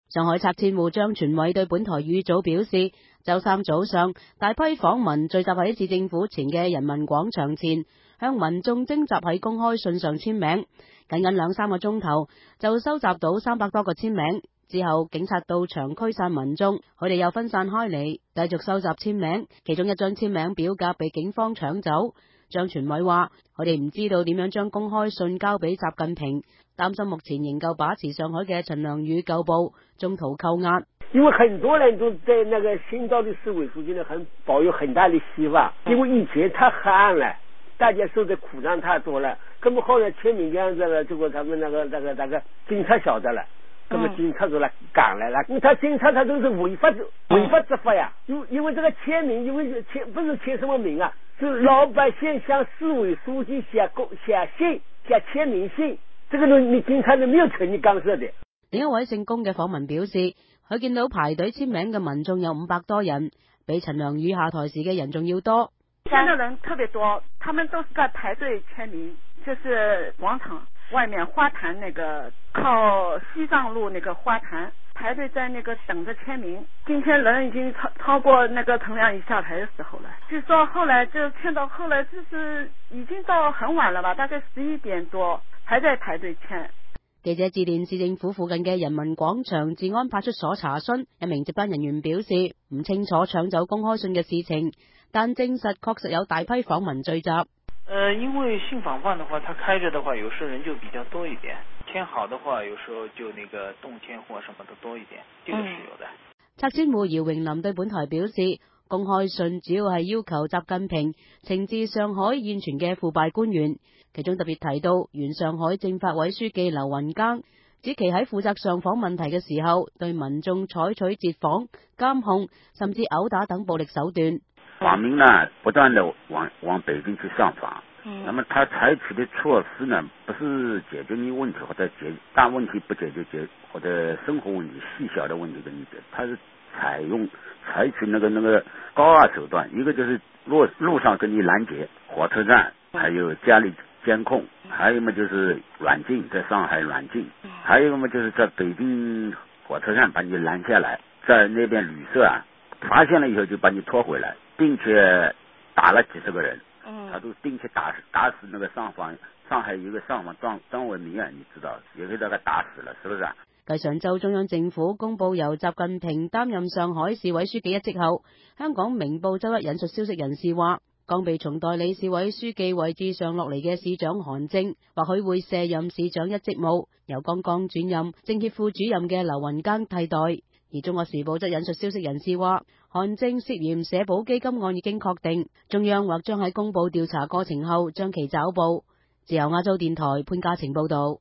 上海拆遷戶張全偉對本台語組表示，周三早上大批訪民聚集喺市政府前嘅人民廣場前，向民眾徵集喺公開信上簽名，僅2-3個鐘頭就收集到300多個簽名。之後警察到場驅散民眾，佢哋又分散開嚟，繼續收集簽名。其中一張簽名表格被警方搶走。張全偉話：佢哋唔知道點樣將公開信交俾習近平，擔心目前仍舊把持上海嘅陳良宇舊部中途扣押。 因為很多人都對那個新到的市委書記呢，抱有很大的希望，因為以前太黑暗了，大家受的苦難太多了。那麼後來簽名這樣子了，結果他們那個警察曉得了，那麼警察都來趕來了。因為他警察他都是違法執法呀，因為這個簽名，因為不是簽什麼名啊，是老百姓向市委書記寫信，寫簽名信，這個呢你警察呢沒有權利干涉的。 另一位姓龔嘅訪民表示，佢見到排隊簽名嘅民眾有500多人，比陳良宇下台時嘅人仲要多。 簽的人特別多，他們都是在排隊簽名，就是廣場外面花壇那個靠西藏路那個花壇排隊在那個等着簽名。今天人已經超過那個陳良宇下台的時候了，據說後來就簽到後來就是已經到很晚了吧，大概11點多還在排隊簽。 記者致電市政府附近嘅人民廣場治安派出所查詢，一名接班人員表示唔清楚搶走公開信嘅事情，但證實確實有大批訪民聚集。 因為信訪辦的話，它開着的話，有時人就比較多一點，簽好的話，有時候就那個動簽或什麼的多一點，這個是有的。 拆遷戶姚榮林對本台表示，公開信主要係要求習近平懲治上海現存嘅腐敗官員，其中特別提到原上海政法委書記劉雲庚，指其喺負責上訪問題嘅時候，對民眾採取截訪、監控，甚至毆打等暴力手段。 網民呢不斷地往北京去上訪，那麼他採取的措施呢，不是解決你問題或者大問題不解決或者生活問題細小的問題跟你解決，他是採取那個高壓手段，一個就是路上跟你攔截，火車站還有家裏監控，還有嘛就是軟禁，在上海軟禁，還有嘛就是在北京火車站把你攔下來，在那邊旅社啊發現了以後就把你拖回來，並且打了幾十個人，他都並且打死那個上海一個上訪張文明啊，你知道也給他打死了，是不是啊？ 繼上週中央政府公佈由習近平擔任上海市委書記一職後，香港明報周一引述消息人士話，剛被從代理市委書記位置上落嚟嘅市長韓正，或許會卸任市長一職務，由剛剛轉任政協副主任嘅劉雲庚替代。而中國時報則引述消息人士話，韓正涉嫌社保基金案已經確定，中央或將喺公佈調查過程後將其抓捕。自由亞洲電台潘嘉晴報道。